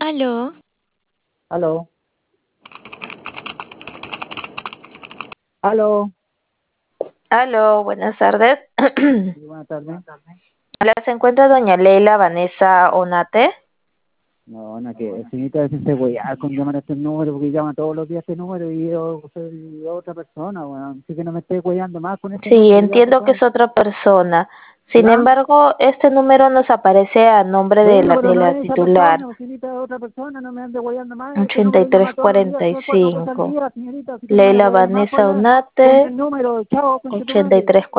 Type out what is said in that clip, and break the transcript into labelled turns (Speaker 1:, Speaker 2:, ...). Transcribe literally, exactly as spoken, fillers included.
Speaker 1: Aló,
Speaker 2: Aló, aló.
Speaker 1: aló, buenas tardes.
Speaker 2: Sí, buenas tardes.
Speaker 1: Hola, ¿se encuentra doña Leila Vanessa Onate?
Speaker 2: No, no, que señorita, a veces se huear con llamar a este número porque llama todos los días a este número y yo soy otra persona, weón. Así que no me esté hueando más con ese
Speaker 1: Sí,
Speaker 2: número, ya, por
Speaker 1: entiendo que
Speaker 2: favor.
Speaker 1: es otra persona. Sin
Speaker 2: ¿Ya?
Speaker 1: embargo, este número nos aparece a nombre de
Speaker 2: Bueno,
Speaker 1: la,
Speaker 2: pero
Speaker 1: de
Speaker 2: no
Speaker 1: la
Speaker 2: es esa
Speaker 1: titular,
Speaker 2: persona, pues, señorita, es otra persona, no me ande hueando más. Ese
Speaker 1: ochenta y
Speaker 2: número
Speaker 1: tres
Speaker 2: llama todos los
Speaker 1: cuarenta
Speaker 2: días,
Speaker 1: y
Speaker 2: tres, cuatro veces al
Speaker 1: cinco.
Speaker 2: día, señorita. Así que no me ande
Speaker 1: Leila
Speaker 2: hueando más, por
Speaker 1: Vanessa
Speaker 2: la... Ponte
Speaker 1: Onate,
Speaker 2: el número, chao, conche tu madre.
Speaker 1: ochenta y tres